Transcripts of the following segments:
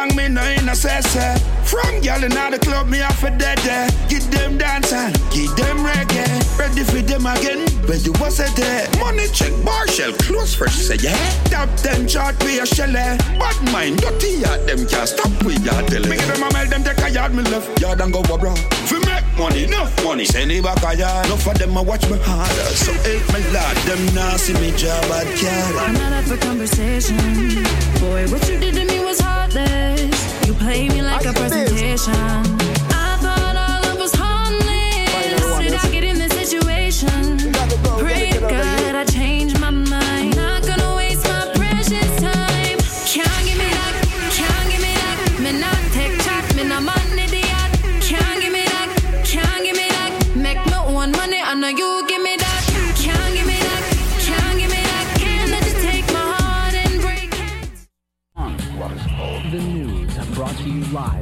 long me no in a say. From girl in the club, me off a dead there. Give them dancing, give them reggae. Ready for them again, when you was a day. Money check, bar shell, close fresh, say yeah. Tap them chart, we a shell. Bad mind, dirty at them, can't stop with your tele. Me give them a mail, them take a yard, me left. Yard and go bro. Fi make money, enough money. Send it back a yard, enough of them a watch me harder. So if me lad, them now see me job at car. I'm not up for conversation. Boy, what you did to me was heartless. You played me like a presentation. I thought all love was harmless. Did I get in this situation? Pray to God I changed my mind. Not gonna waste my precious time. Can't give me that, can't give me that. Me not take chat, me not man idiot. Can't give me that, can't give me that. Make no one money, I know you give me that. Can't give me that, can't give me that. Can't let you take my heart and break it. The news brought to you live.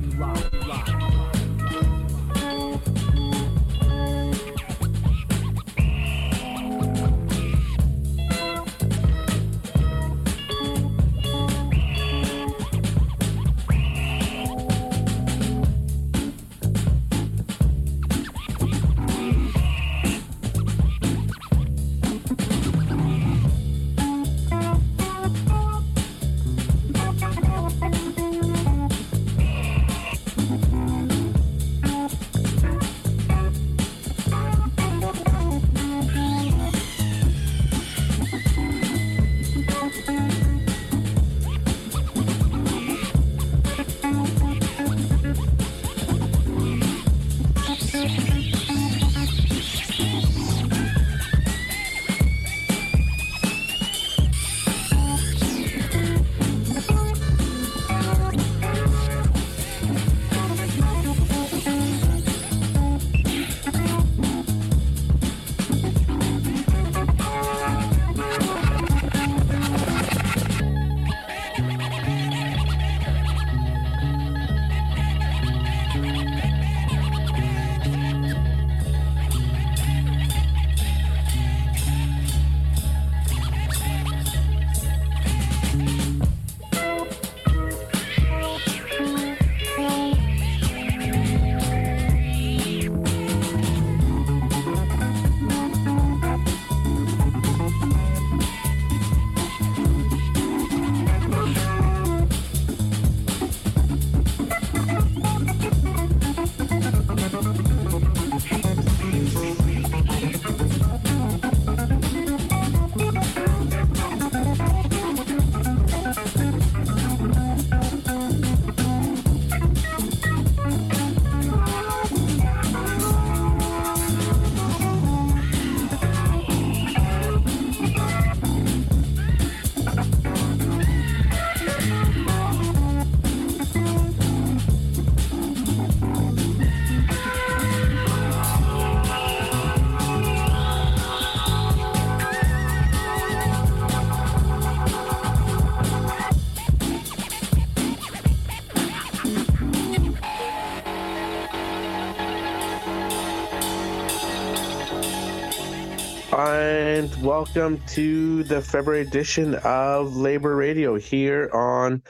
And welcome to the February edition of Labor Radio here on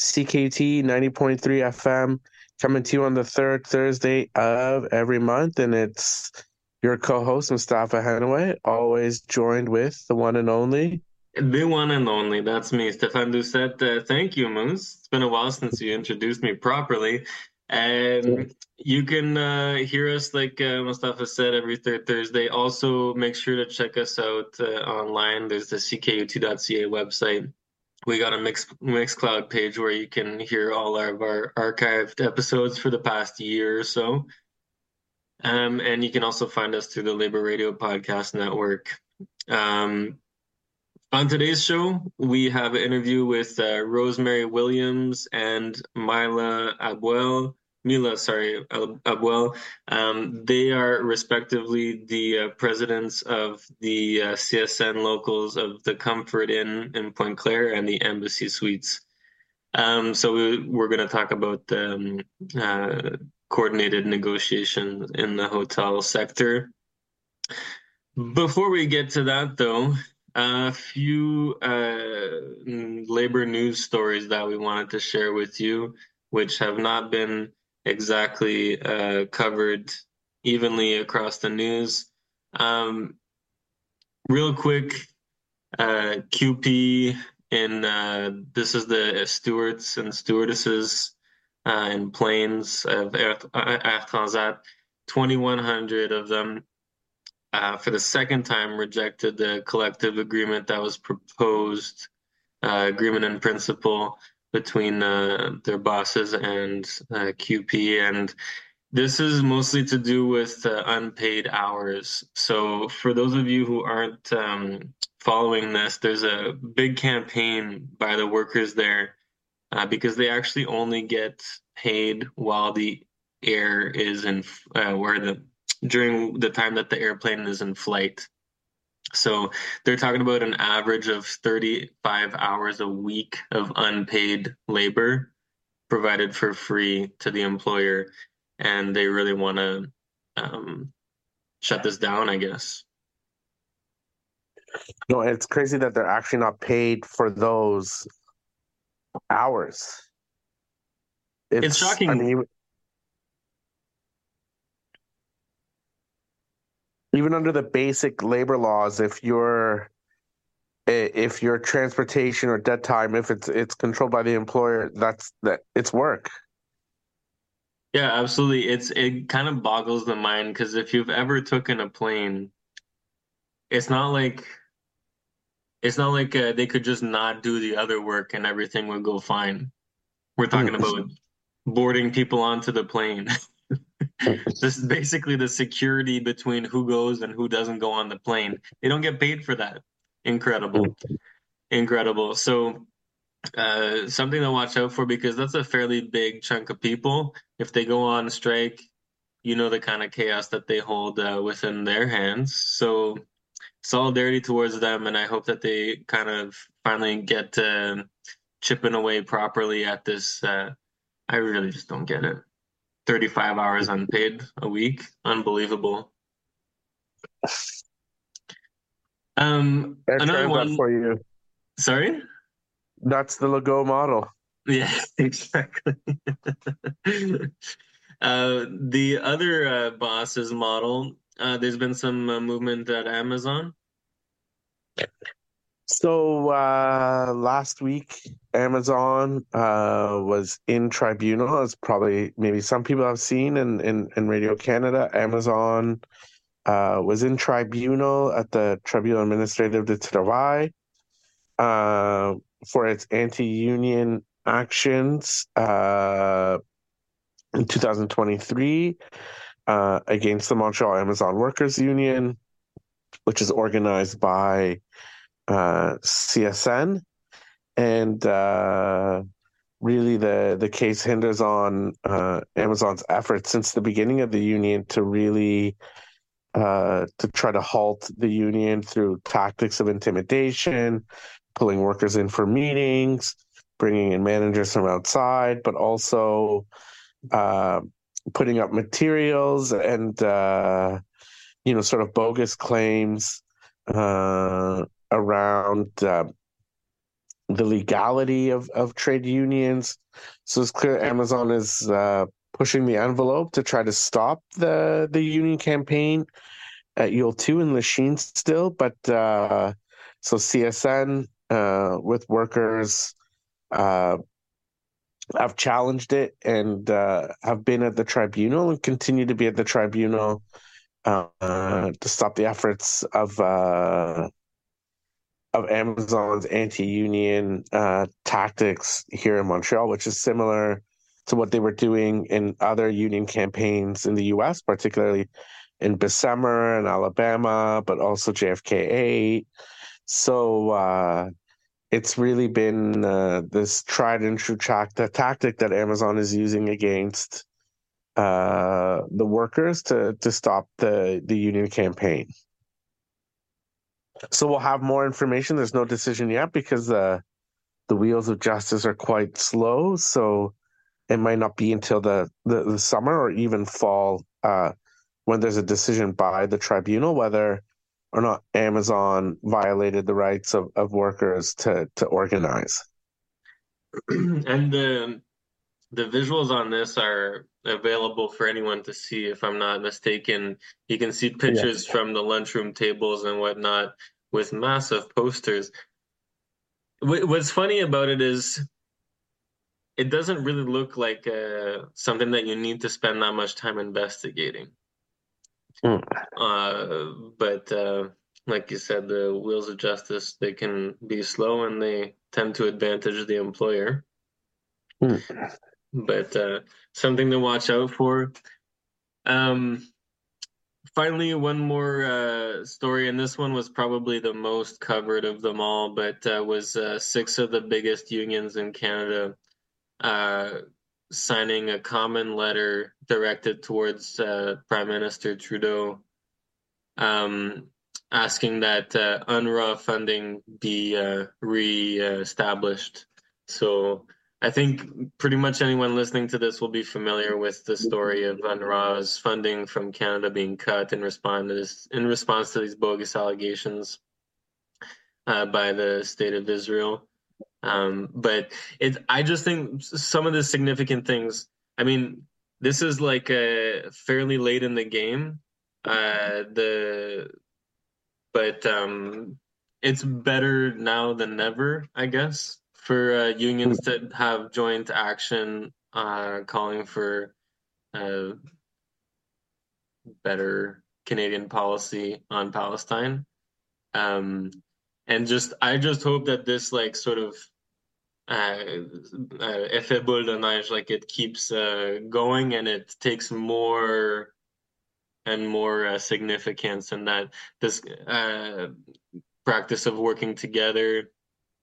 CKT 90.3 FM, coming to you on the third Thursday of every month. And it's your co-host, Mustafa Hanaway, always joined with the one and only. The one and only, that's me, Stefan Doucette. Thank you, Moose. It's been a while since you introduced me properly. You can hear us, like Mustafa said, every third Thursday. Also, make sure to check us out online. There's the ckut.ca website. We got a Mixcloud page where you can hear all of our archived episodes for the past year or so. And you can also find us through the Labor Radio Podcast Network. On today's show, we have an interview with Rosemary Williams and Mila Abuel. They are respectively the presidents of the CSN locals of the Comfort Inn in Pointe Claire and the Embassy Suites. So we're going to talk about coordinated negotiations in the hotel sector. Before we get to that, though, a few labor news stories that we wanted to share with you. which have not been exactly covered evenly across the news. Real quick, QP in this is the stewards and stewardesses in planes of Air Transat. 2,100 of them, for the second time, rejected the collective agreement that was proposed, agreement in principle between their bosses and QP. And this is mostly to do with unpaid hours. So for those of you who aren't following this, there's a big campaign by the workers there because they actually only get paid while the air is in during the time that the airplane is in flight. So they're talking about an average of 35 hours a week of unpaid labor provided for free to the employer. And they really want to shut this down, I guess. No, it's crazy that they're actually not paid for those hours. It's shocking. I mean, even under the basic labor laws, if your transportation or dead time, if it's controlled by the employer, it's work. Yeah, absolutely. It kind of boggles the mind because if you've ever taken a plane, it's not like they could just not do the other work and everything would go fine. We're talking about boarding people onto the plane. This is basically the security between who goes and who doesn't go on the plane. They don't get paid for that. Incredible. Incredible. So something to watch out for because that's a fairly big chunk of people. If they go on strike, you know the kind of chaos that they hold within their hands. So solidarity towards them, and I hope that they kind of finally get chipping away properly at this. I really just don't get it. 35 hours unpaid a week. Unbelievable. Another one for you. Sorry? That's the Legault model. Yeah, exactly. The other bosses model, there's been some movement at Amazon. So last week, Amazon was in tribunal, as probably maybe some people have seen in Radio Canada. Amazon was in tribunal at the Tribunal Administratif du Travail for its anti-union actions in 2023 against the Montreal Amazon Workers Union, which is organized by CSN, and really the case hinders on Amazon's efforts since the beginning of the union to really to try to halt the union through tactics of intimidation, pulling workers in for meetings, bringing in managers from outside, but also putting up materials and sort of bogus claims around the legality of trade unions. So it's clear Amazon is pushing the envelope to try to stop the union campaign at Yule 2 in Lachine still. But so CSN with workers have challenged it and have been at the tribunal and continue to be at the tribunal to stop the efforts of Amazon's anti-union tactics here in Montreal, which is similar to what they were doing in other union campaigns in the U.S., particularly in Bessemer and Alabama, but also JFK 8. So it's really been this tried and true tactic that Amazon is using against the workers to stop the union campaign. So we'll have more information. There's no decision yet because the wheels of justice are quite slow. So it might not be until the summer or even fall when there's a decision by the tribunal whether or not Amazon violated the rights of workers to organize. And the visuals on this are available for anyone to see, if I'm not mistaken. You can see pictures from the lunchroom tables and whatnot with massive posters. What's funny about it is it doesn't really look like something that you need to spend that much time investigating. But like you said, the wheels of justice, they can be slow and they tend to advantage the employer. But something to watch out for. Finally, one more story, and this one was probably the most covered of them all, but was 6 of the biggest unions in Canada signing a common letter directed towards Prime Minister Trudeau, asking that UNRWA funding be re-established. So I think pretty much anyone listening to this will be familiar with the story of UNRWA's funding from Canada being cut in response to these bogus allegations by the State of Israel. But I just think some of the significant things, I mean, this is like fairly late in the game. But it's better now than never, I guess, for unions to have joint action calling for better Canadian policy on Palestine. And I just hope that this like sort of effet boule de neige, like it keeps going and it takes more and more significance, and that this practice of working together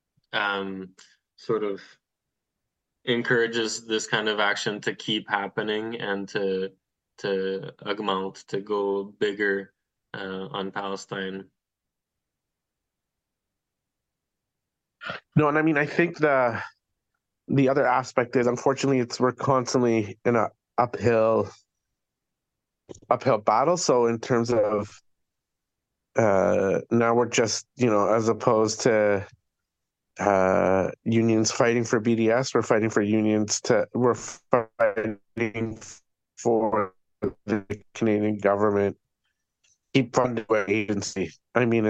sort of encourages this kind of action to keep happening and to augment, to go bigger on Palestine. No, and I mean, I think the other aspect is, unfortunately, we're constantly in a uphill battle. So in terms of now we're just, as opposed to unions fighting for BDS, we're fighting for the Canadian government keep funding our agency. I mean,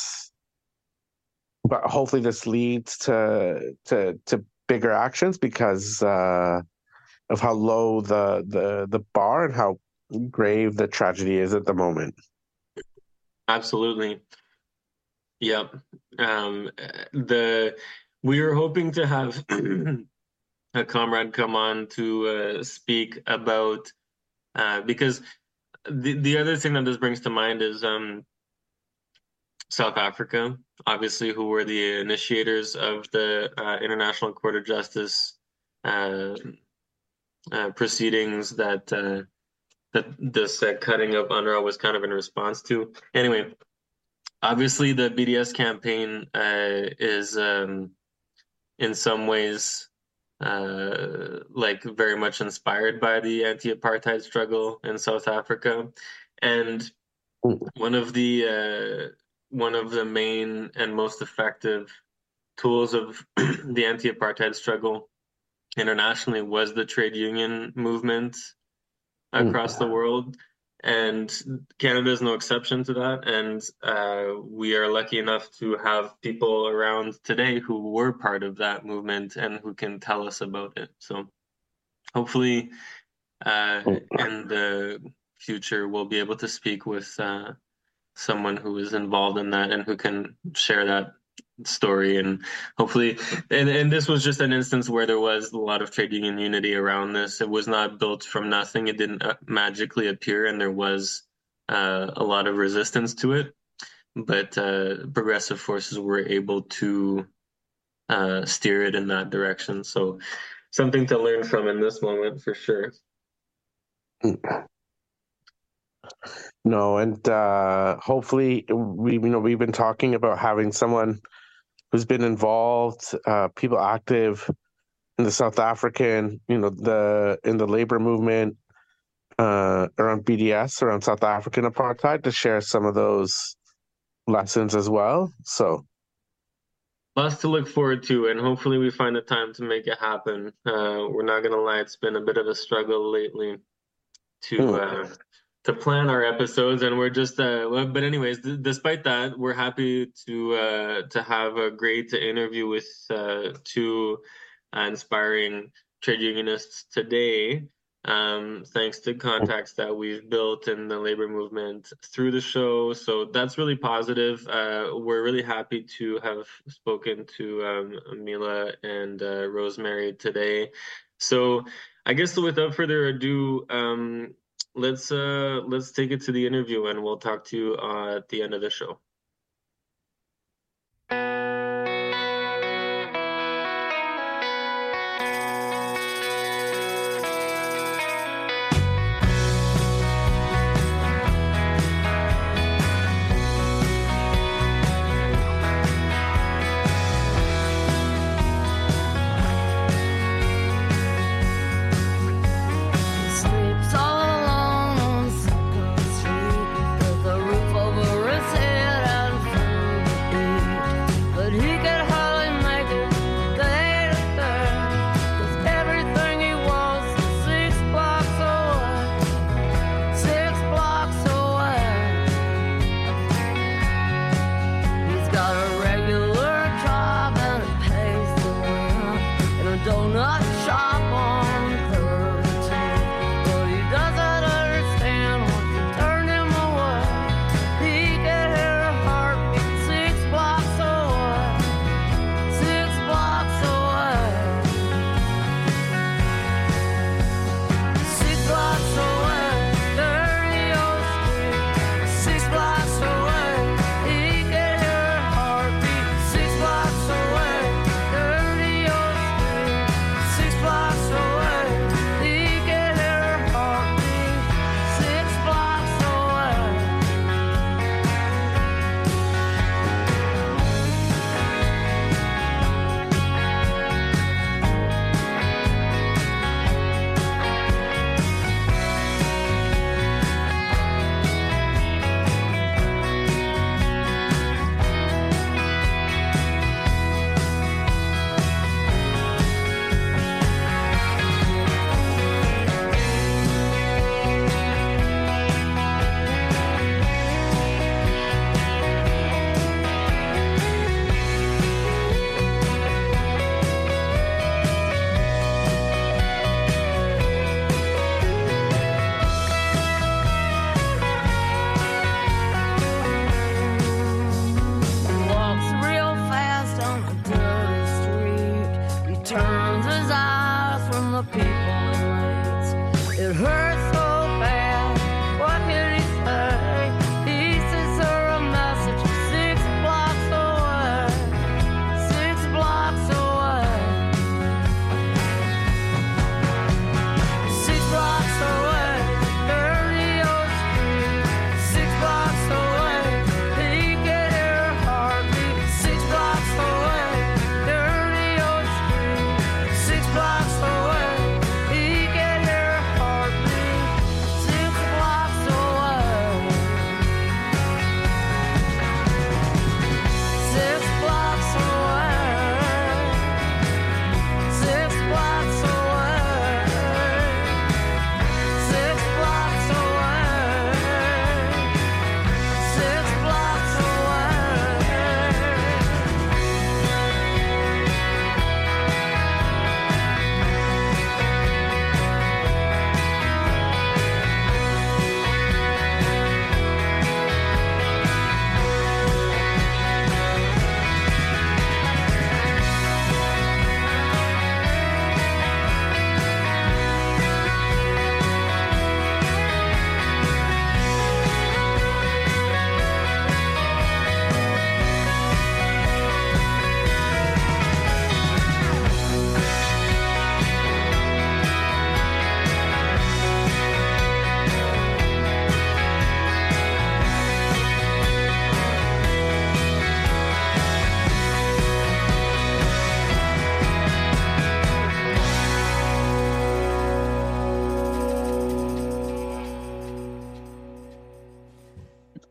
but hopefully this leads to bigger actions because of how low the bar and how grave the tragedy is at the moment. Absolutely. Yep. We were hoping to have a comrade come on to speak about because the other thing that this brings to mind is South Africa, obviously, who were the initiators of the International Court of Justice proceedings that this cutting of UNRWA was kind of in response to. Anyway, obviously the BDS campaign is in some ways like very much inspired by the anti-apartheid struggle in South Africa, and one of the main and most effective tools of the anti-apartheid struggle internationally was the trade union movement across the world, and Canada is no exception to that. And we are lucky enough to have people around today who were part of that movement and who can tell us about it. So hopefully in the future we'll be able to speak with someone who is involved in that and who can share that story, and hopefully and this was just an instance where there was a lot of trade union unity around this. It was not built from nothing. It didn't magically appear, and there was a lot of resistance to it, but progressive forces were able to steer it in that direction. So something to learn from in this moment for sure. No, and hopefully we've been talking about having someone who's been involved, people active in the South African, in the labor movement around BDS, around South African apartheid, to share some of those lessons as well. So Lots to look forward to, and hopefully we find the time to make it happen. We're not gonna lie, it's been a bit of a struggle lately to plan our episodes, and we're just but anyways, despite that, we're happy to have a great interview with two inspiring trade unionists today, thanks to contacts that we've built in the labor movement through the show. So that's really positive. We're really happy to have spoken to Mila and Rosemary today. So I guess without further ado, let's take it to the interview, and we'll talk to you at the end of the show.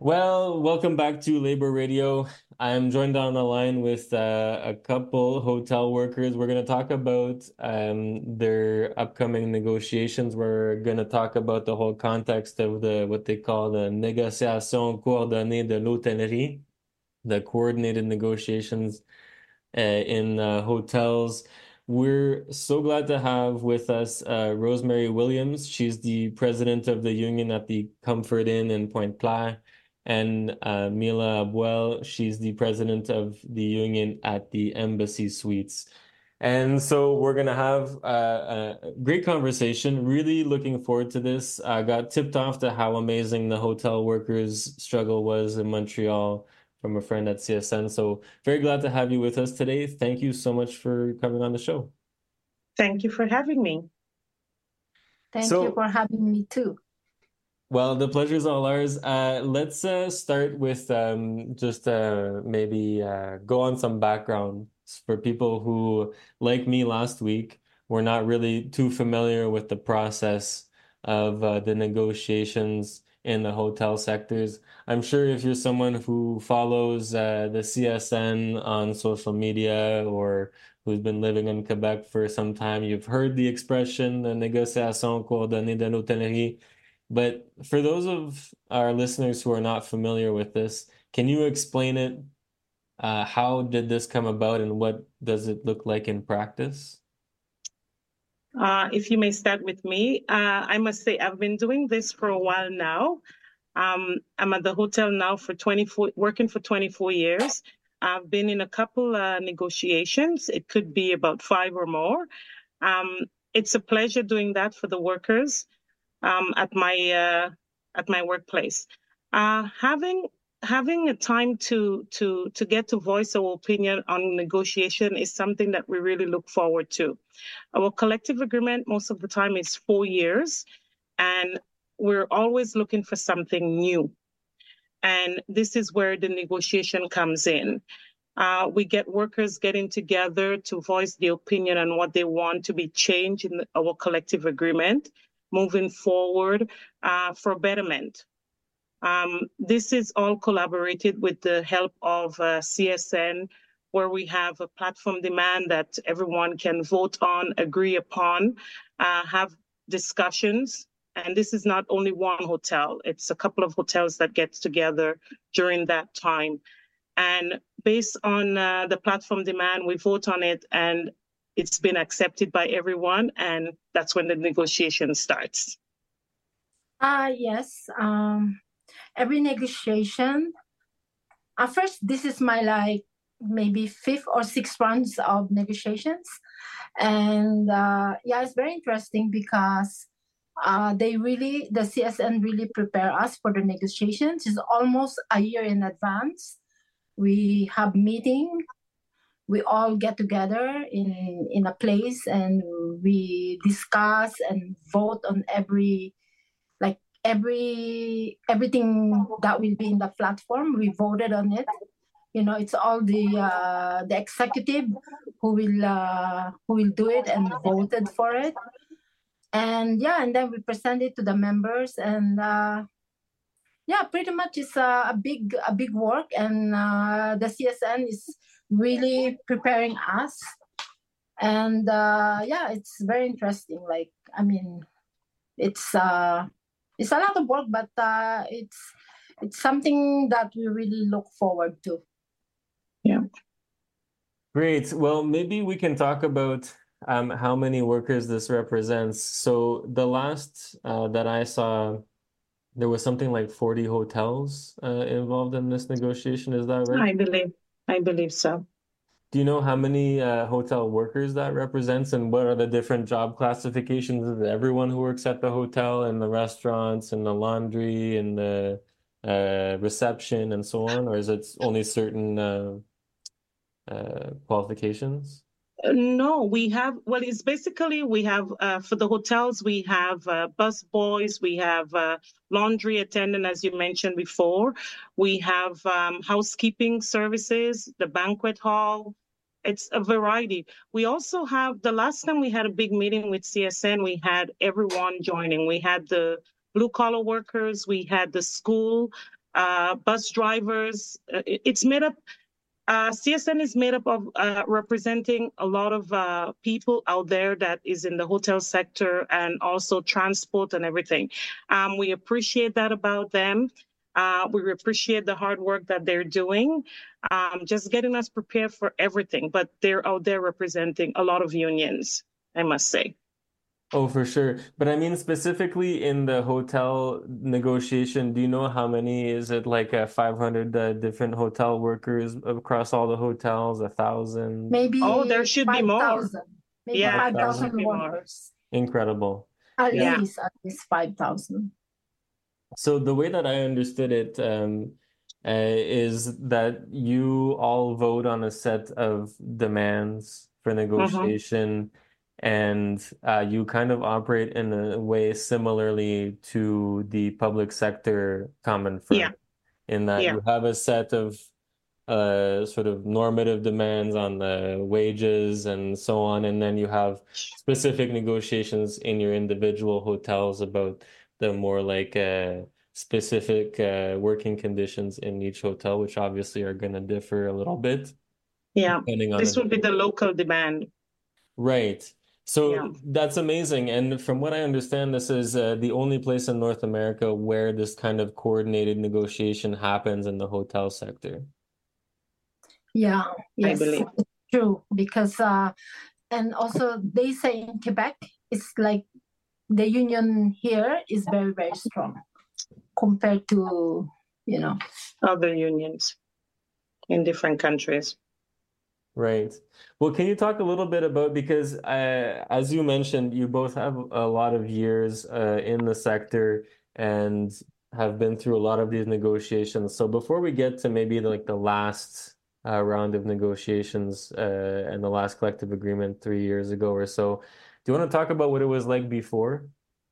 Well, welcome back to Labor Radio. I'm joined on the line with a couple hotel workers. We're going to talk about their upcoming negotiations. We're going to talk about the whole context of what they call the négociation coordonnée de l'hôtellerie, the coordinated negotiations in hotels. We're so glad to have with us Rosemary Williams. She's the president of the union at the Comfort Inn in Pointe-Claire, and Mila Abuel. She's the president of the union at the Embassy Suites. And so we're going to have a great conversation. Really looking forward to this. I got tipped off to how amazing the hotel workers' struggle was in Montreal from a friend at CSN. So very glad to have you with us today. Thank you so much for coming on the show. Thank you for having me. Thank you for having me too. Well, the pleasure's all ours. Let's start with just maybe go on some background for people who, like me last week, were not really too familiar with the process of the negotiations in the hotel sectors. I'm sure if you're someone who follows the CSN on social media or who's been living in Quebec for some time, you've heard the expression, the négociation coordonnée de l'hôtellerie. But for those of our listeners who are not familiar with this, can you explain it? How did this come about and what does it look like in practice? If you may start with me, I must say I've been doing this for a while now. I'm at the hotel now working for 24 years. I've been in a couple negotiations. It could be about 5 or more. It's a pleasure doing that for the workers at my workplace. Having a time to get to voice our opinion on negotiation is something that we really look forward to. Our collective agreement most of the time is 4 years, and we're always looking for something new. And this is where the negotiation comes in. We get workers getting together to voice their opinion on what they want to be changed in our collective agreement, moving forward for betterment. This is all collaborated with the help of CSN, where we have a platform demand that everyone can vote on, agree upon, have discussions. And this is not only one hotel, it's a couple of hotels that get together during that time. And based on the platform demand, we vote on it and it's been accepted by everyone. And that's when the negotiation starts. Yes. Every negotiation, at first, this is my maybe 5th or 6th rounds of negotiations. And it's very interesting because the CSN really prepare us for the negotiations. It's almost a year in advance. We have meeting. We all get together in a place and we discuss and vote on everything that will be in the platform. We voted on it. It's all the executive who will do it and voted for it. And then we present it to the members and pretty much it's a big work, and the CSN is really preparing us. And it's very interesting. It's a lot of work, but it's something that we really look forward to. Yeah. Great. Well, maybe we can talk about how many workers this represents. So the last that I saw, there was something like 40 hotels involved in this negotiation. Is that right? I believe so. Do you know how many hotel workers that represents, and what are the different job classifications of everyone who works at the hotel and the restaurants and the laundry and the reception and so on? Or is it only certain qualifications? No, we have, it's basically we have, for the hotels, we have bus boys, we have laundry attendant, as you mentioned before. We have housekeeping services, the banquet hall. It's a variety. We also have, the last time we had a big meeting with CSN, we had everyone joining. We had the blue collar workers, we had the school bus drivers. It's made up. CSN is made up of representing a lot of people out there that is in the hotel sector and also transport and everything. We appreciate that about them. We appreciate the hard work that they're doing, just getting us prepared for everything. But they're out there representing a lot of unions, I must say. Oh, for sure. But I mean, specifically in the hotel negotiation, do you know how many is it, like 500 different hotel workers across all the hotels, 1,000? Maybe there should be more. 5,000. Maybe Yeah, 5,000 workers. Incredible. At least 5,000. So the way that I understood it is that you all vote on a set of demands for negotiation, and you kind of operate in a way similarly to the public sector common firm, in that you have a set of sort of normative demands on the wages and so on, and then you have specific negotiations in your individual hotels about the more like specific working conditions in each hotel, which obviously are going to differ a little bit. Yeah, this would be the local demand. Right. So that's amazing. And from what I understand, this is the only place in North America where this kind of coordinated negotiation happens in the hotel sector. Yeah, yes, I believe. True. Because, and also they say in Quebec, it's like the union here is very, very strong compared to, other unions in different countries. Right. Well, can you talk a little bit about, because as you mentioned, you both have a lot of years in the sector and have been through a lot of these negotiations. So before we get to maybe like the last round of negotiations and the last collective agreement 3 years ago or so, do you want to talk about what it was like before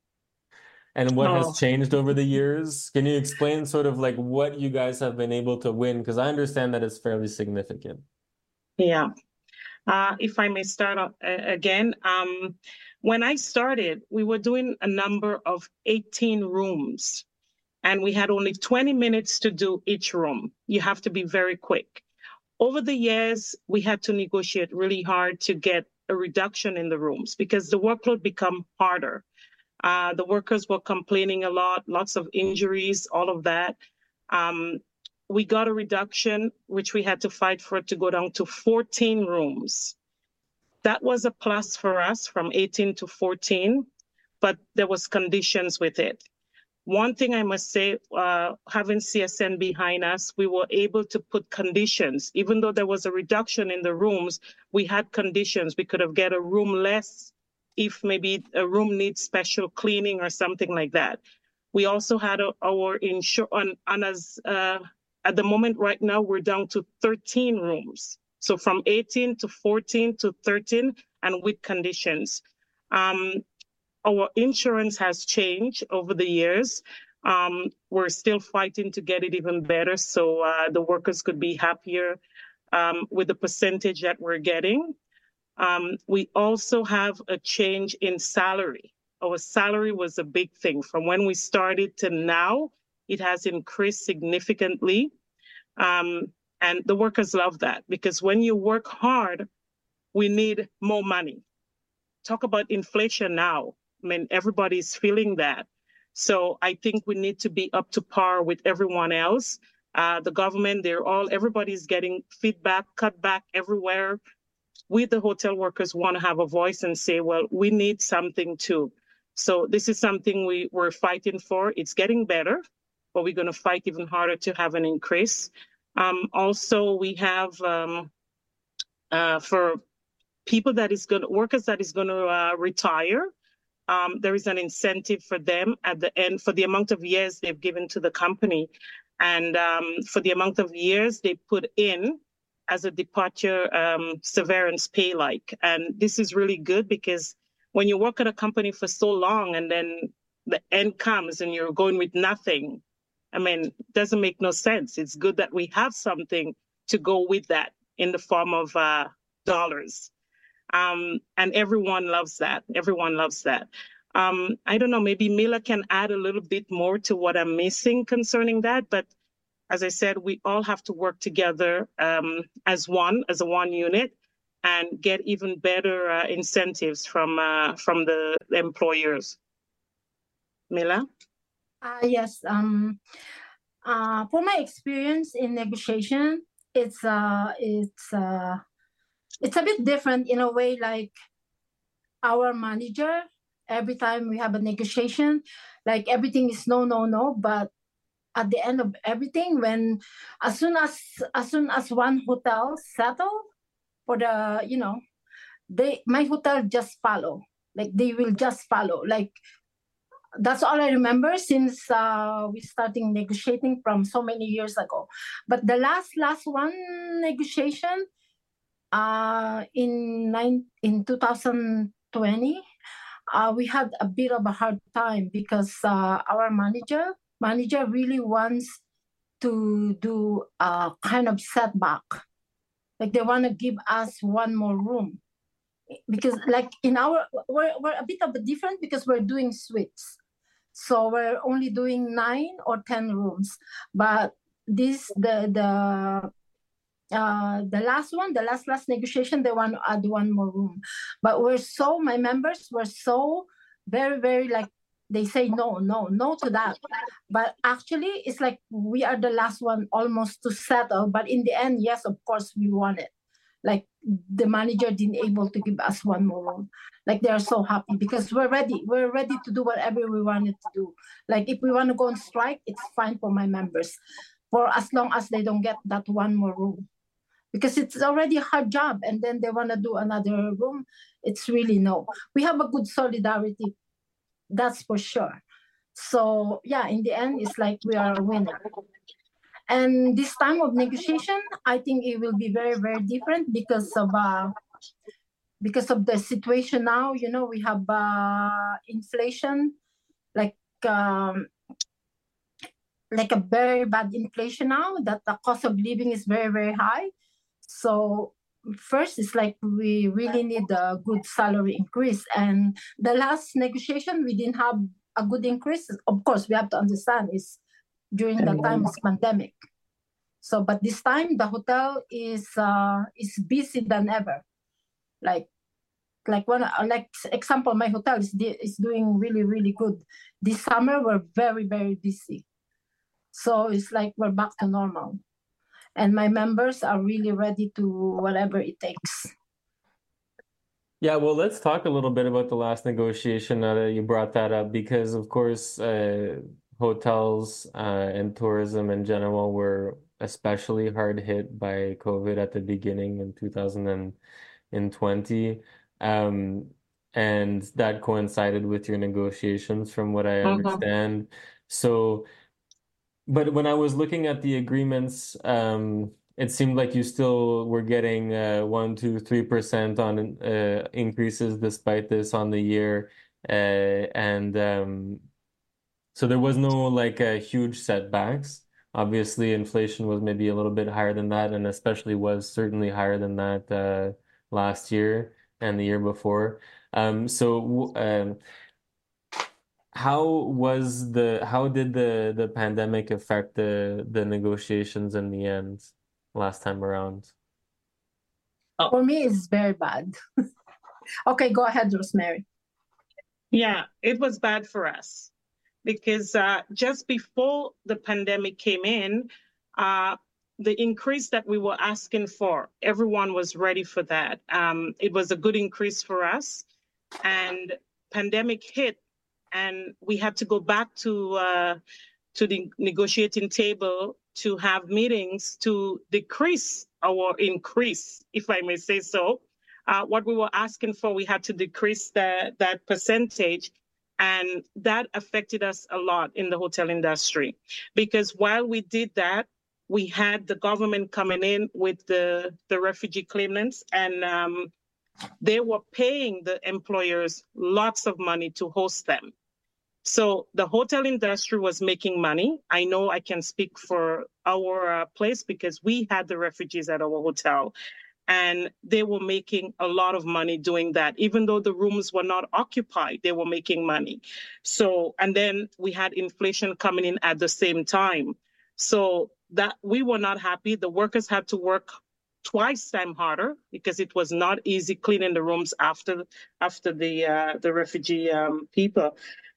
and what has changed over the years? Can you explain sort of like what you guys have been able to win? Because I understand that it's fairly significant. Yeah. If I may start again, when I started, we were doing a number of 18 rooms, and we had only 20 minutes to do each room. You have to be very quick. Over the years, we had to negotiate really hard to get a reduction in the rooms because the workload became harder. The workers were complaining a lot, lots of injuries, all of that. We got a reduction, which we had to fight for it to go down to 14 rooms. That was a plus for us from 18 to 14, but there was conditions with it. One thing I must say, having CSN behind us, we were able to put conditions. Even though there was a reduction in the rooms, we had conditions. We could have get a room less if maybe a room needs special cleaning or something like that. We also had our insurance, at the moment right now, we're down to 13 rooms. So from 18 to 14 to 13 and with conditions. Our insurance has changed over the years. We're still fighting to get it even better so the workers could be happier with the percentage that we're getting. We also have a change in salary. Our salary was a big thing. From when we started to now, it has increased significantly. And the workers love that because when you work hard, we need more money. Talk about inflation now. I mean, everybody's feeling that. So I think we need to be up to par with everyone else. The government, everybody's getting feedback, cut back everywhere. We, the hotel workers, want to have a voice and say, well, we need something too. So this is something we're fighting for. It's getting better, but we're going to fight even harder to have an increase. Also, we have for workers that is going to retire, there is an incentive for them at the end for the amount of years they've given to the company. And for the amount of years they put in as a departure severance pay like. And this is really good because when you work at a company for so long and then the end comes and you're going with nothing, I mean, it doesn't make no sense. It's good that we have something to go with that in the form of dollars. And everyone loves that. Everyone loves that. I don't know, maybe Mila can add a little bit more to what I'm missing concerning that, but as I said, we all have to work together as a one unit, and get even better incentives from the employers. Mila? Yes. For my experience in negotiation, it's a bit different in a way. Like our manager, every time we have a negotiation, like everything is no, but at the end of everything, as soon as one hotel settle for the, my hotel just follow. Like they will just follow. Like that's all I remember since we starting negotiating from so many years ago. But the last one negotiation in 2020, we had a bit of a hard time because our manager really wants to do a kind of setback. Like they want to give us one more room. Because like we're a bit of a different because we're doing suites. So we're only doing 9 or 10 rooms. But the last negotiation, they want to add one more room. But my members were so very, very like, they say no to that. But actually, it's like we are the last one almost to settle. But in the end, yes, of course, we won it. Like the manager didn't able to give us one more room. Like they are so happy because we're ready to do whatever we wanted to do. Like if we want to go on strike, it's fine for my members, for as long as they don't get that one more room, because it's already a hard job, and then they want to do another room. It's really no. We have a good solidarity, that's for sure. So yeah, in the end, it's like we are a winner. And this time of negotiation, I think it will be very, very different because of the situation now. We have inflation, like a very bad inflation now, that the cost of living is very, very high. So first, it's like we really need a good salary increase. And the last negotiation, we didn't have a good increase. Of course, we have to understand is during the time of pandemic. So, but this time the hotel is busy than ever. Like example, my hotel is doing really, really good. This summer we're very, very busy. So it's like we're back to normal. And my members are really ready to whatever it takes. Yeah, well, let's talk a little bit about the last negotiation now that you brought that up, because of course, hotels and tourism in general were especially hard hit by COVID at the beginning in 2020. And that coincided with your negotiations, from what I understand. So, but when I was looking at the agreements, it seemed like you still were getting 1, 2, 3% on increases despite this on the year. So there was no like huge setbacks. Obviously, inflation was maybe a little bit higher than that, and especially was certainly higher than that last year and the year before. How did the pandemic affect the negotiations in the end last time around? For me, it's very bad. Okay, go ahead, Rosemary. Yeah, it was bad for us because just before the pandemic came in, the increase that we were asking for, everyone was ready for that. It was a good increase for us, and pandemic hit, and we had to go back to the negotiating table to have meetings to decrease our increase, if I may say so. What we were asking for, we had to decrease that percentage. And that affected us a lot in the hotel industry, because while we did that, we had the government coming in with the refugee claimants, and they were paying the employers lots of money to host them. So the hotel industry was making money. I know I can speak for our place because we had the refugees at our hotel, and they were making a lot of money doing that. Even though the rooms were not occupied, they were making money. So, and then we had inflation coming in at the same time. So that we were not happy. The workers had to work twice time harder because it was not easy cleaning the rooms after the refugee people.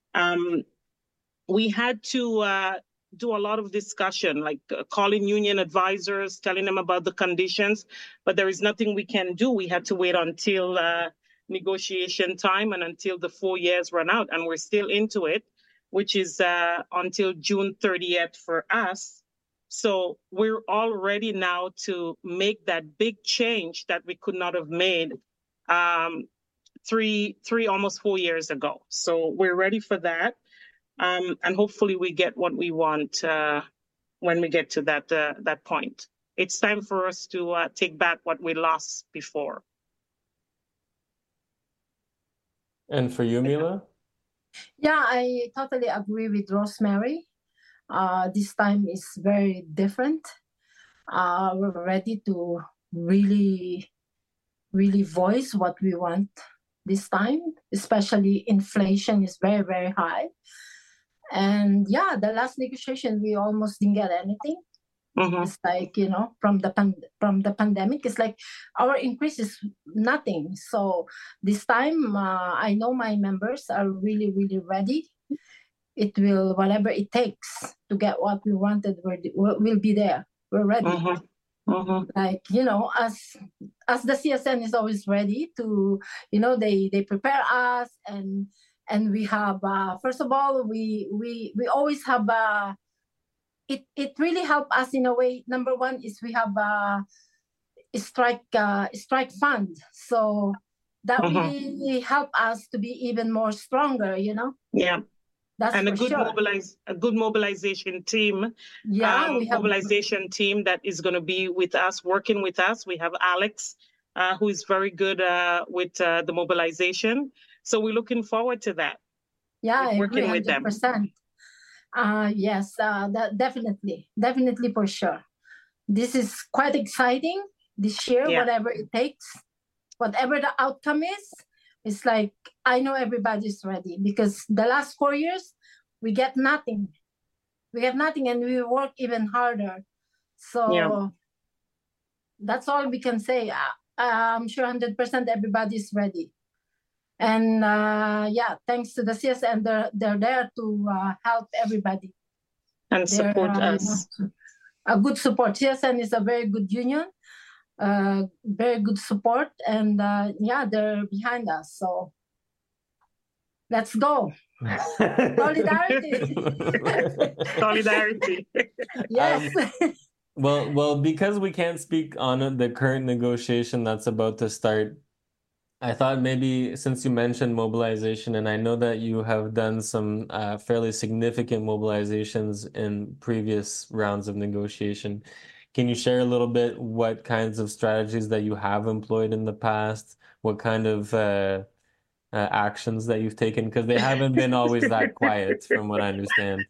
We had to do a lot of discussion, like calling union advisors, telling them about the conditions, but there is nothing we can do. We had to wait until negotiation time and until the 4 years run out, and we're still into it, which is until June 30th for us. So we're all ready now to make that big change that we could not have made almost 4 years ago. So we're ready for that. And hopefully we get what we want when we get to that point. It's time for us to take back what we lost before. And for you, Mila? Yeah, I totally agree with Rosemary. This time is very different. We're ready to really voice what we want this time, especially inflation is very, very high. And yeah, the last negotiation, we almost didn't get anything. Mm-hmm. It's like, from the pandemic, it's like our increase is nothing. So this time, I know my members are really, really ready. It will, whatever it takes to get what we wanted, we'll be there. We're ready. Mm-hmm. Mm-hmm. Like, as the CSN is always ready to, they prepare us and we have, first of all, we always have, it really helped us in a way. Number one is we have a strike fund. So that really helped us to be even more stronger, Yeah. That's and a good mobilization team. Yeah, we have a mobilization team that is going to be with us, working with us. We have Alex, who is very good with the mobilization. So we're looking forward to that. Yeah, I working agree, with them. 100%. Yes, that definitely for sure. This is quite exciting this year. Yeah. Whatever it takes, whatever the outcome is, it's like I know everybody's ready because the last 4 years we get nothing. And we work even harder. So that's all we can say. I'm sure 100% everybody's ready. And thanks to the CSN, they're there to help everybody. And support us. A good support. CSN is a very good union, very good support. And they're behind us. So let's go. Solidarity. Solidarity. Yes. Well, because we can't speak on the current negotiation that's about to start, I thought maybe since you mentioned mobilization, and I know that you have done some fairly significant mobilizations in previous rounds of negotiation, can you share a little bit what kinds of strategies that you have employed in the past? What kind of actions that you've taken? Because they haven't been always that quiet, from what I understand.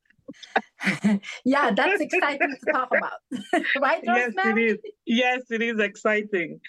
Yeah, that's exciting to talk about. Right, Rosemary? Yes, it is exciting.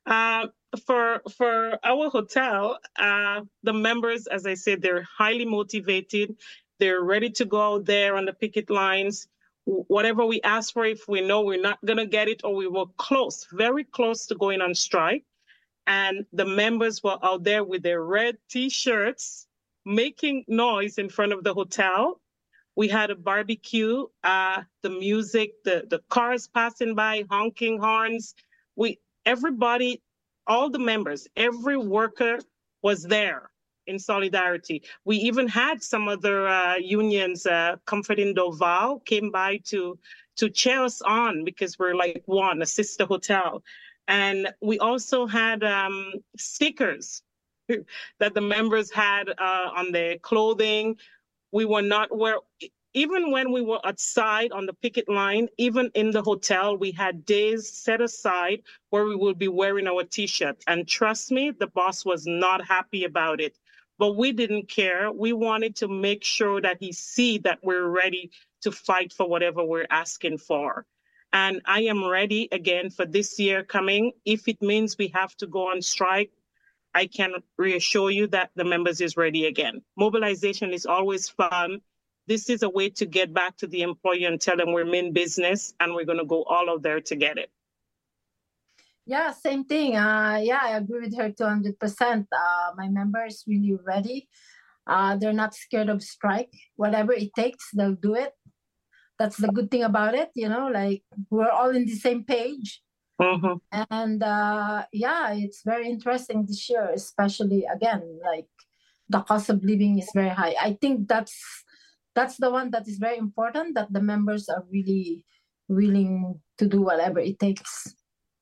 For our hotel, the members, as I said, they're highly motivated. They're ready to go out there on the picket lines. Whatever we ask for, if we know we're not going to get it or we were close, very close to going on strike. And the members were out there with their red T-shirts, making noise in front of the hotel. We had a barbecue, the music, the cars passing by, honking horns. Everybody, all the members, every worker was there in solidarity. We even had some other unions, Comfort in Dorval, came by to cheer us on because we're like one, a sister hotel. And we also had stickers that the members had on their clothing. We were not even when we were outside on the picket line, even in the hotel, we had days set aside where we would be wearing our T-shirt. And trust me, the boss was not happy about it. But we didn't care. We wanted to make sure that he see that we're ready to fight for whatever we're asking for. And I am ready again for this year coming. If it means we have to go on strike, I can reassure you that the members is ready again. Mobilization is always fun. this is a way to get back to the employer and tell them we're in business and we're going to go all out there to get it. Yeah, same thing. Yeah, I agree with her 200%. My members really ready. They're not scared of strike. Whatever it takes, they'll do it. That's the good thing about it, like we're all in the same page. Mm-hmm. And yeah, it's very interesting this year, especially again, like the cost of living is very high. I think that's the one that is very important, that the members are really willing to do whatever it takes.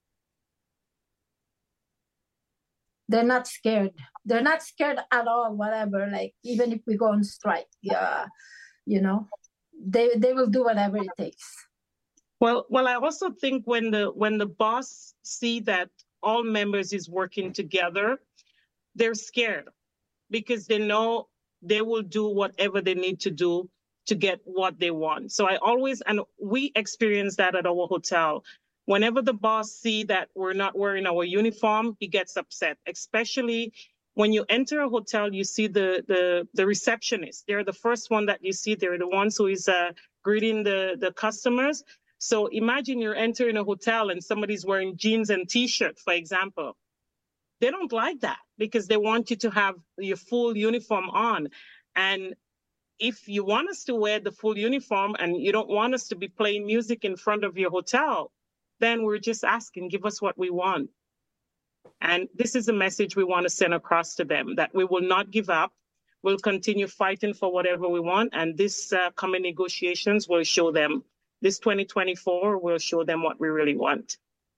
They're not scared. They're not scared at all, whatever. Like, even if we go on strike, they will do whatever it takes. Well, I also think when the boss see that all members is working together, they're scared because they know they will do whatever they need to do to get what they want. So and we experience that at our hotel. Whenever the boss see that we're not wearing our uniform, he gets upset, especially when you enter a hotel, you see the receptionist. They're the first one that you see. They're the ones who is greeting the customers. So imagine you're entering a hotel and somebody's wearing jeans and T-shirt, for example. They don't like that because they want you to have your full uniform on. And if you want us to wear the full uniform and you don't want us to be playing music in front of your hotel, then we're just asking, give us what we want. And this is a message we want to send across to them, that we will not give up. We'll continue fighting for whatever we want. And this coming negotiations will show them, this 2024 will show them what we really want.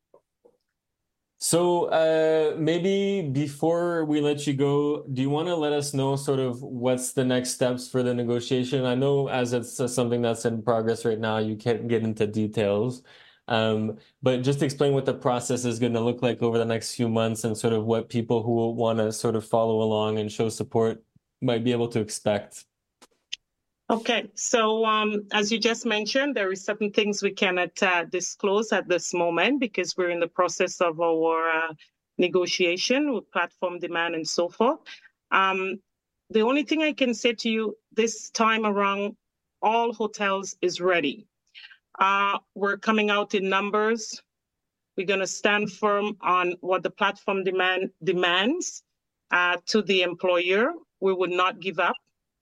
So maybe before we let you go, do you want to let us know sort of what's the next steps for the negotiation? I know as it's something that's in progress right now, you can't get into details. But just explain what the process is going to look like over the next few months and sort of what people who want to sort of follow along and show support might be able to expect. Okay, so as you just mentioned, there is certain things we cannot disclose at this moment because we're in the process of our negotiation with platform demand and so forth. The only thing I can say to you this time around, all hotels is ready. We're coming out in numbers. We're going to stand firm on what the platform demands to the employer. We would not give up.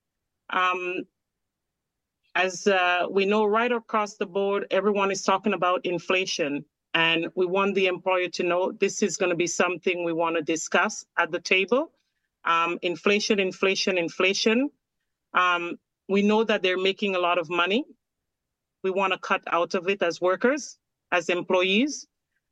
As we know, right across the board, everyone is talking about inflation. And we want the employer to know this is going to be something we want to discuss at the table. Inflation. We know that they're making a lot of money. We want to cut out of it as workers, as employees.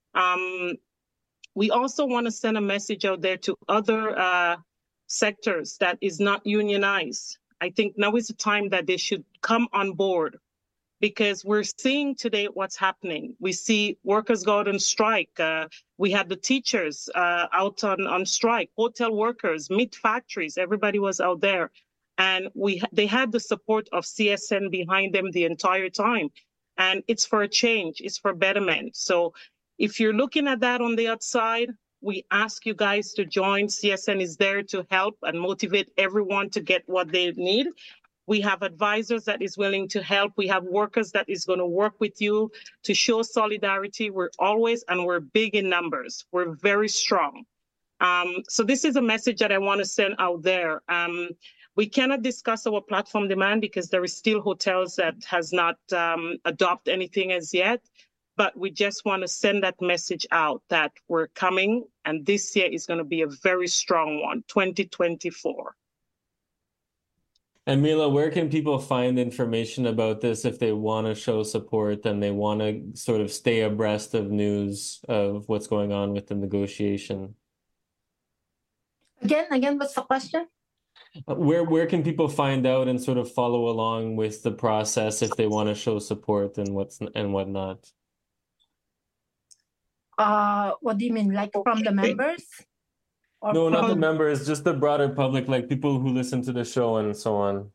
We also want to send a message out there to other sectors that is not unionized. I think now is the time that they should come on board because we're seeing today what's happening. We see workers go out on strike. We had the teachers out on strike, hotel workers, meat factories, everybody was out there. And they had the support of CSN behind them the entire time. And it's for a change, it's for betterment. So if you're looking at that on the outside, we ask you guys to join. CSN is there to help and motivate everyone to get what they need. We have advisors that is willing to help. We have workers that is going to work with you to show solidarity. We're big in numbers. We're very strong. So this is a message that I want to send out there. We cannot discuss our platform demand because there is still hotels that has not adopted anything as yet. But we just want to send that message out that we're coming, and this year is going to be a very strong one, 2024. And Mila, where can people find information about this if they want to show support and they want to sort of stay abreast of news of what's going on with the negotiation? Again, what's the question? Where can people find out and sort of follow along with the process if they want to show support and whatnot? What do you mean, like from the members? Or no, not the members, just the broader public, like people who listen to the show and so on.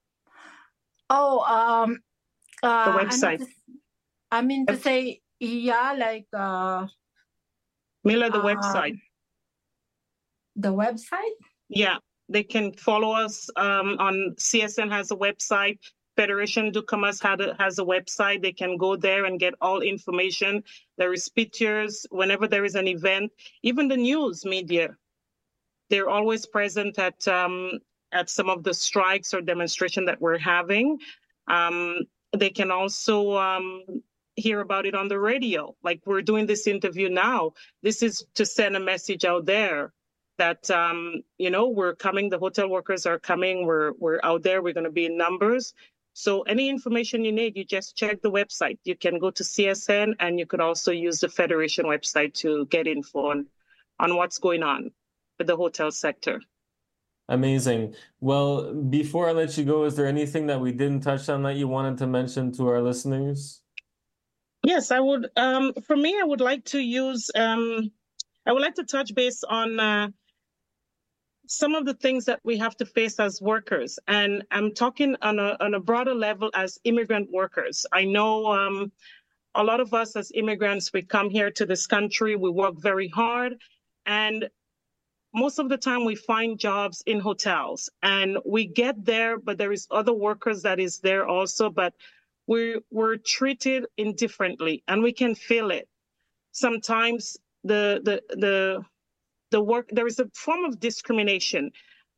The website. I mean to say, yeah, like Mila, the website. The website? Yeah, they can follow us on CSN has a website. Federation du Commerce has a website. They can go there and get all information. There is pictures whenever there is an event. Even the news media, they're always present at some of the strikes or demonstration that we're having. They can also hear about it on the radio. Like we're doing this interview now. This is to send a message out there that, we're coming, the hotel workers are coming, we're out there, we're going to be in numbers. So any information you need, you just check the website. You can go to CSN, and you could also use the Federation website to get info on what's going on with the hotel sector. Amazing. Well, before I let you go, is there anything that we didn't touch on that you wanted to mention to our listeners? Yes, I would. For me, I would like to touch base on some of the things that we have to face as workers. And I'm talking on a broader level as immigrant workers. I know a lot of us as immigrants, we come here to this country, we work very hard, and most of the time we find jobs in hotels, and we get there, but there is other workers that is there also, but we're treated indifferently, and we can feel it. Sometimes the work, there is a form of discrimination.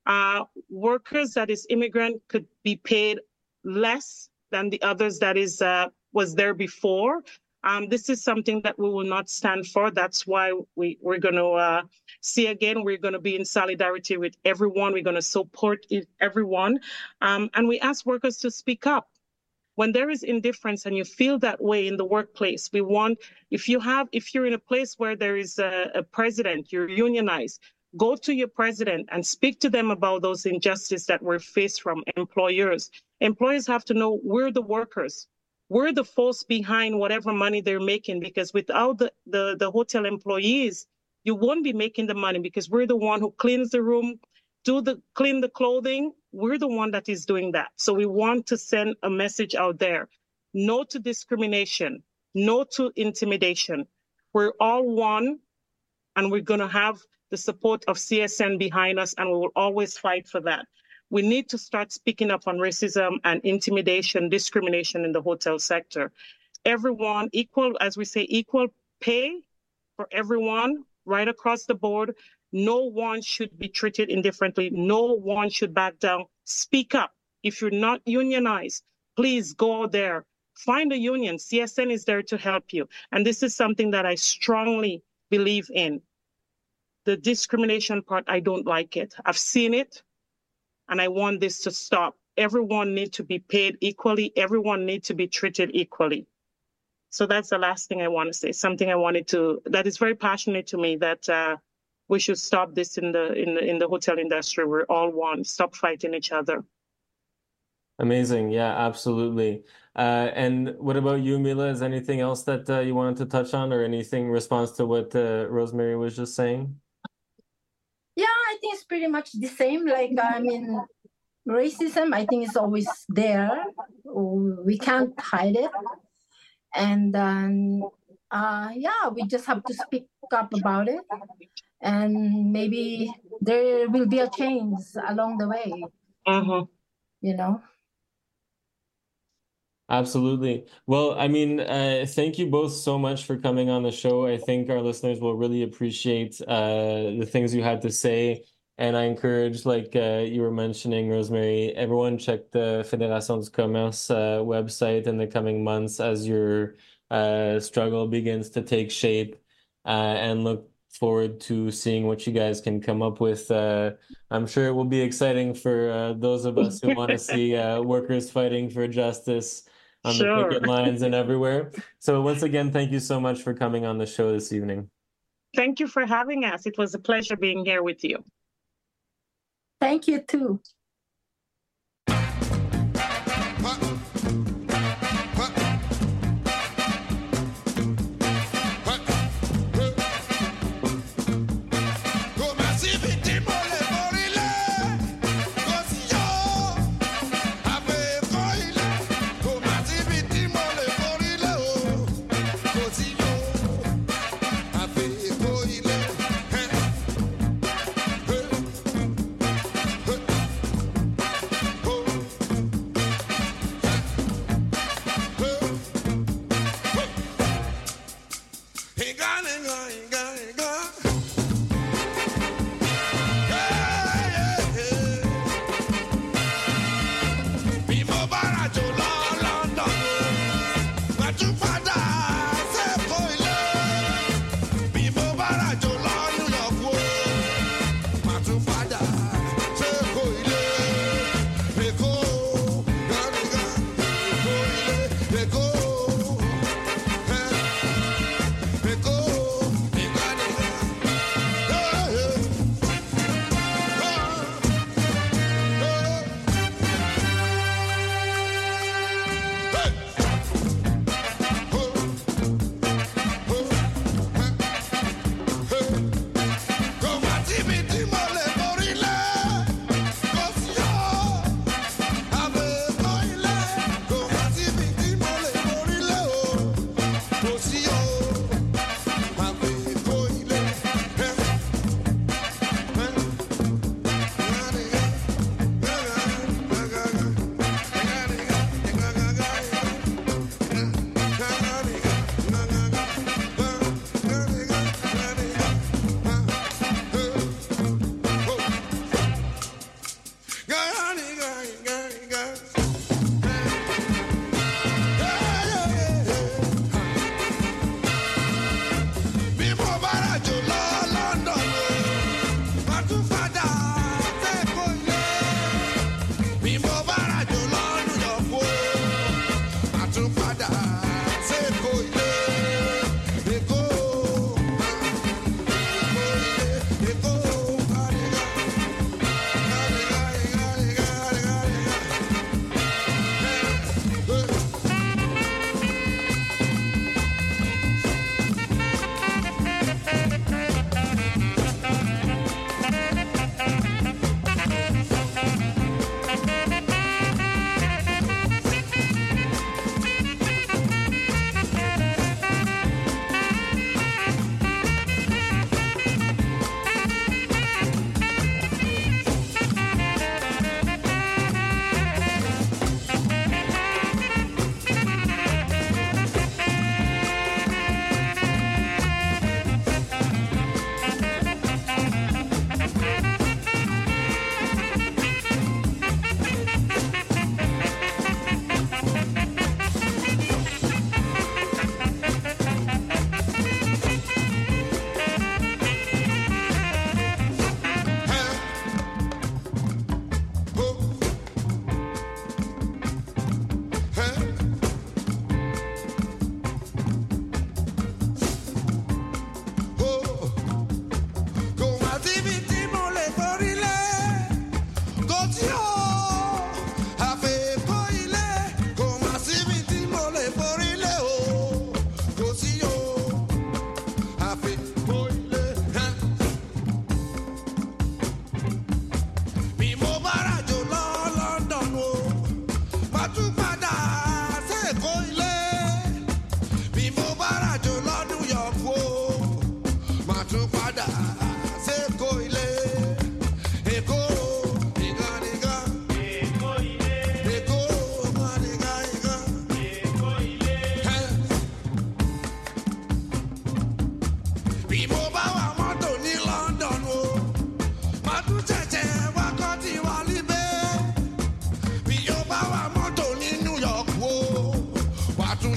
Workers that is immigrant could be paid less than the others that is was there before. This is something that we will not stand for. That's why we're going to see again. We're going to be in solidarity with everyone. We're going to support everyone, and we ask workers to speak up. When there is indifference and you feel that way in the workplace, we want, if you're in a place where there is a president, you're unionized, go to your president and speak to them about those injustices that we're faced from employers. Employers have to know we're the workers. We're the force behind whatever money they're making, because without the hotel employees, you won't be making the money, because we're the one who cleans the room, clean the clothing. We're the one that is doing that. So we want to send a message out there. No to discrimination, no to intimidation. We're all one, and we're going to have the support of CSN behind us, and we will always fight for that. We need to start speaking up on racism and intimidation, discrimination in the hotel sector. Everyone equal, as we say, equal pay for everyone right across the board. No one should be treated indifferently. No one should back down. Speak up. If you're not unionized, please go there. Find a union. CSN is there to help you. And this is something that I strongly believe in. The discrimination part, I don't like it. I've seen it, and I want this to stop. Everyone needs to be paid equally. Everyone needs to be treated equally. So that's the last thing I want to say. Something that is very passionate to me, that we should stop this in the hotel industry. We're all one. Stop fighting each other. Amazing. Yeah, absolutely. And what about you, Mila? Is there anything else that you wanted to touch on, or anything in response to what Rosemary was just saying? Yeah, I think it's pretty much the same. Racism, I think, is always there. We can't hide it. And we just have to speak up about it. And maybe there will be a change along the way. Absolutely. Well, thank you both so much for coming on the show. I think our listeners will really appreciate the things you had to say. And I encourage, like you were mentioning, Rosemary, everyone check the Fédération du Commerce website in the coming months as your struggle begins to take shape, and look forward to seeing what you guys can come up with. I'm sure it will be exciting for those of us who want to see workers fighting for justice on the picket lines and everywhere. So once again, thank you so much for coming on the show this evening. Thank you for having us. It was a pleasure being here with you. Thank you too.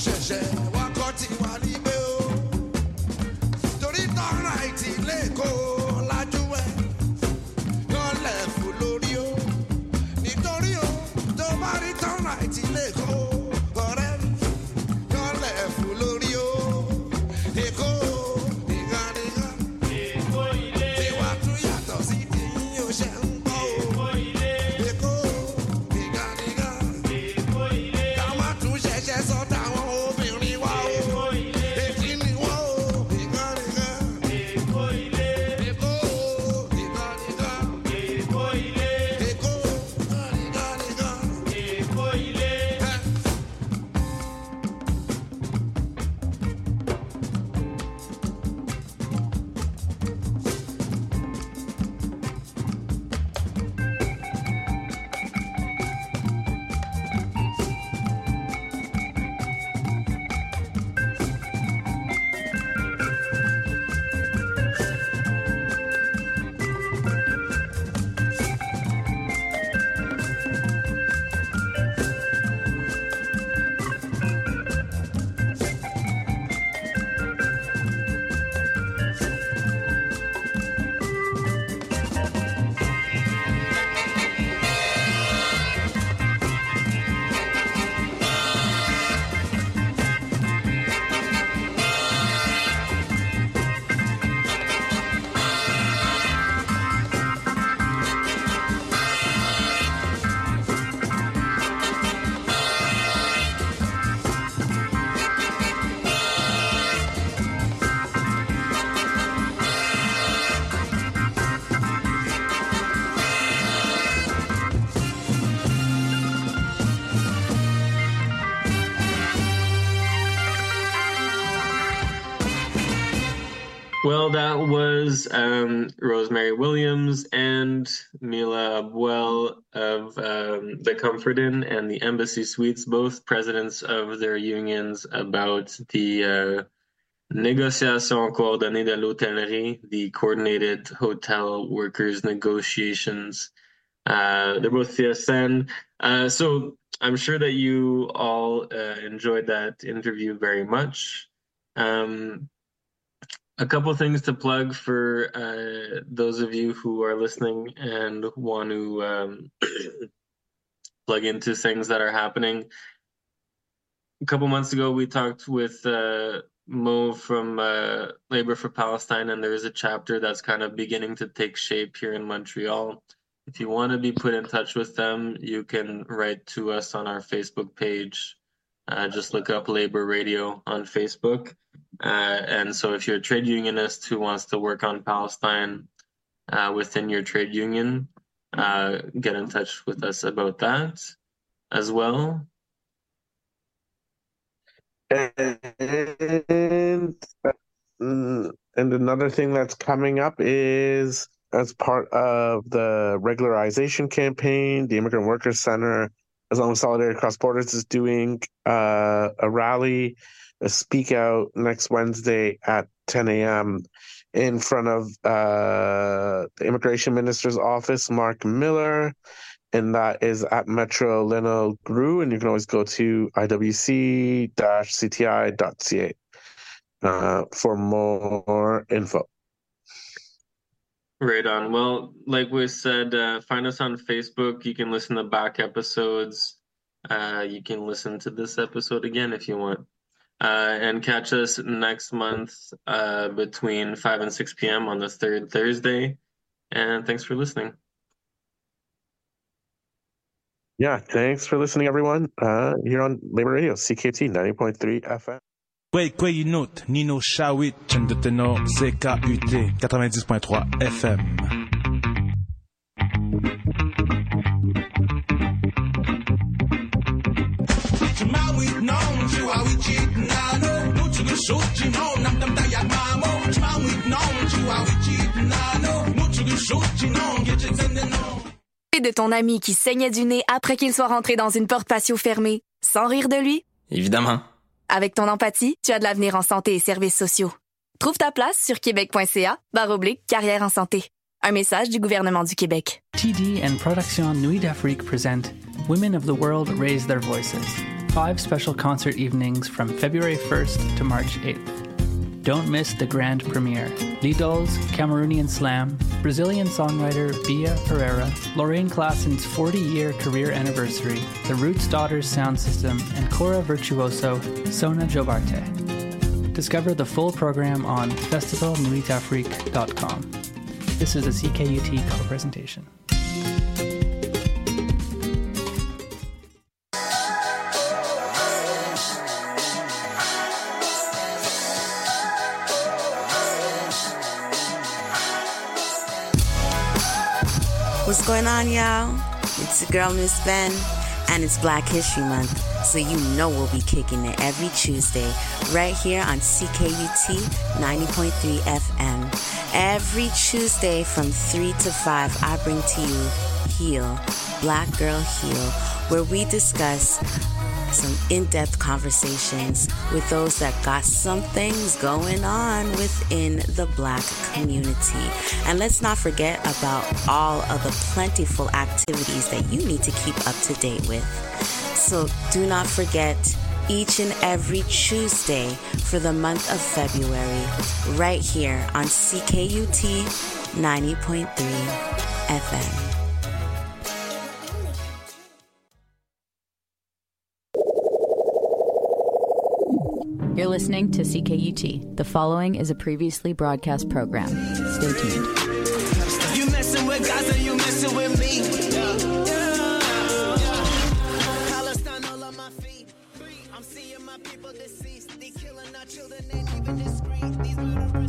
ṣẹ̀ṣẹ̀ wá kọ́ tí wà níbẹ̀ o. Torí tọ́ra ìtì lẹ́kọ̀ọ́ lájú ẹ̀. Yọ̀ọ́ lẹ̀ fún lórí o. Nítorí o, tó bá rí tọ́ra ìtì lẹ́kọ̀ọ́. Ọ̀rẹ́ mi, yọ̀ọ́ lẹ̀ fún lórí o. Èkó nìkan nìkan. Èkó ilé. Tiwa tún yàtọ̀ sí tìyín o ṣe ń gbọ́ o. Èkó ilé. Èkó nìkan nìkan. Èkó ilé. Ká má tún ṣẹ̀ṣẹ̀ sọ́dọ̀ àwọn obìnrin wa o. Èkó ilé. Èkí ni wọ́n o. Nìkan nìkan. Èkó ilé. Èkó nìkan nìkan. Èkó ilé. Èkó nìkan nìkan. Èkó ilé. Well, that was Rosemary Williams and Mila Abuel of the Comfort Inn and the Embassy Suites, both presidents of their unions, about the Négociation coordonnée de l'hôtellerie, the coordinated hotel workers negotiations. They're both CSN. So I'm sure that you all enjoyed that interview very much. A couple things to plug for those of you who are listening and want to plug into things that are happening. A couple months ago, we talked with Mo from Labor for Palestine, and there is a chapter that's kind of beginning to take shape here in Montreal. If you want to be put in touch with them, you can write to us on our Facebook page. Just look up Labor Radio on Facebook. And so if you're a trade unionist who wants to work on Palestine within your trade union, get in touch with us about that as well. And another thing that's coming up is, as part of the regularization campaign, the Immigrant Workers Center, as long as Solidarity Across Borders, is doing a rally, a speak out next Wednesday at 10 a.m. in front of the Immigration Minister's office, Mark Miller, and that is at Metro Lino Gru, and you can always go to iwc-cti.ca for more info. Right on. Well, like we said, find us on Facebook. You can listen to back episodes. You can listen to this episode again if you want. And catch us next month between 5 and 6 p.m. on the third Thursday. And thanks for listening. Yeah, thanks for listening, everyone. Here on Labor Radio, CKT 90.3 FM. Kwei note, Nino Shawit, Chendeteno, CKUT 90.3 FM. De ton ami qui saignait du nez après qu'il soit rentré dans une porte patio fermée, sans rire de lui? Évidemment. Avec ton empathie, tu as de l'avenir en santé et services sociaux. Trouve ta place sur québec.ca/carrière en santé. Un message du gouvernement du Québec. TD and Production Nuit d'Afrique present Women of the World Raise Their Voices. 5 special concert evenings from February 1st to March 8th. Don't miss the grand premiere. Lidol's Cameroonian Slam, Brazilian songwriter Bia Pereira, Lorraine Klassen's 40-year career anniversary, the Roots Daughters sound system, and Cora Virtuoso, Sona Jobarte. Discover the full program on festivalnuitafrique.com. This is a CKUT co-presentation. What's going on, y'all? It's your girl, Miss Ben, and it's Black History Month, so you know we'll be kicking it every Tuesday right here on CKUT 90.3 FM. Every Tuesday from 3 to 5, I bring to you Heal, Black Girl Heal, where we discuss some in-depth conversations with those that got some things going on within the Black community. And let's not forget about all of the plentiful activities that you need to keep up to date with. So do not forget, each and every Tuesday for the month of February, right here on CKUT 90.3 FM. You're listening to CKUT. The following is a previously broadcast program. Stay tuned. You messing with Gaza, you messing with me. Palestine all on my feet. I'm seeing my people deceased. They killing our children, ain't even discreet. These murderers,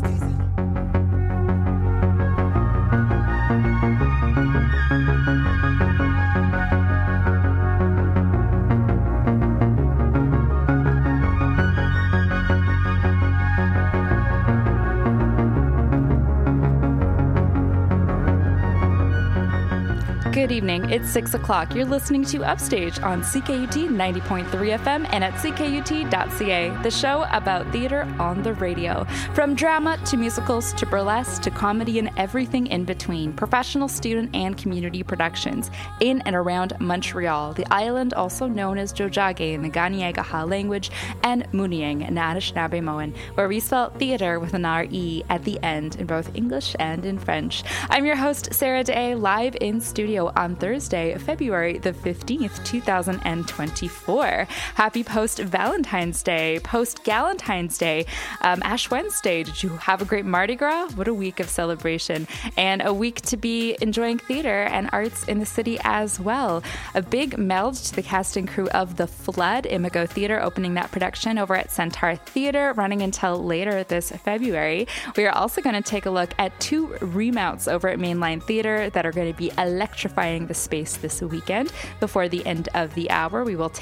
Good evening. It's 6 o'clock. You're listening to Upstage on CKUT 90.3 FM and at ckut.ca, the show about theater on the radio. From drama to musicals to burlesque to comedy and everything in between. Professional, student, and community productions in and around Montreal, the island also known as Jojage in the Kanien'kehá:ka language, and Muniang in Anishinaabemowin, where we spell theater with an R-E at the end in both English and in French. I'm your host, Sarah Day, live in studio on Thursday, February the 15th, 2024. Happy post-Valentine's Day, post-Galentine's Day, Ash Wednesday. Did you have a great Mardi Gras? What a week of celebration, and a week to be enjoying theater and arts in the city as well. A big meld to the cast and crew of The Flood, Imago Theater, opening that production over at Centaur Theater, running until later this February. We are also going to take a look at 2 remounts over at Mainline Theater that are going to be electrifying the space this weekend. Before the end of the hour, we will